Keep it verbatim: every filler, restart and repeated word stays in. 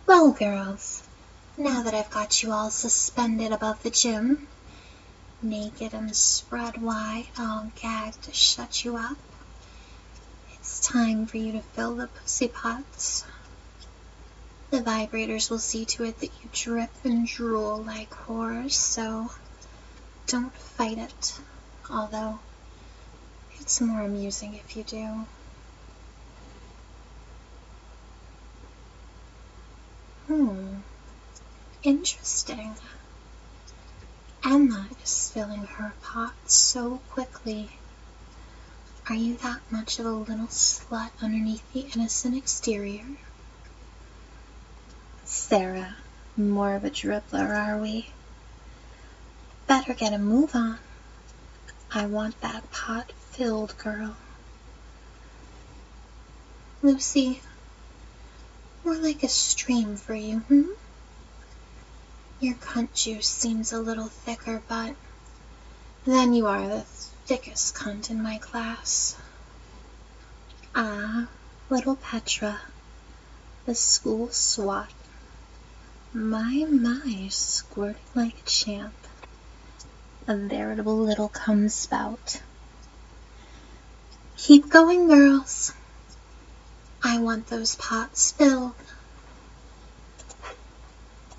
Well, girls, now that I've got you all suspended above the gym, naked and spread wide, all gagged to shut you up, it's time for you to fill the pussy pots. The vibrators will see to it that you drip and drool like whores, so don't fight it, although it's more amusing if you do. Hmm, interesting. Emma is filling her pot so quickly. Are you that much of a little slut underneath the innocent exterior? Sarah, more of a dribbler, are we? Better get a move on. I want that pot filled, girl. Lucy, more like a stream for you, hmm? Your cunt juice seems a little thicker, but then you are the thickest cunt in my class. Ah, little Petra, the school swat. My, my, squirting like a champ. A veritable little cum spout. Keep going, girls. I want those pots filled.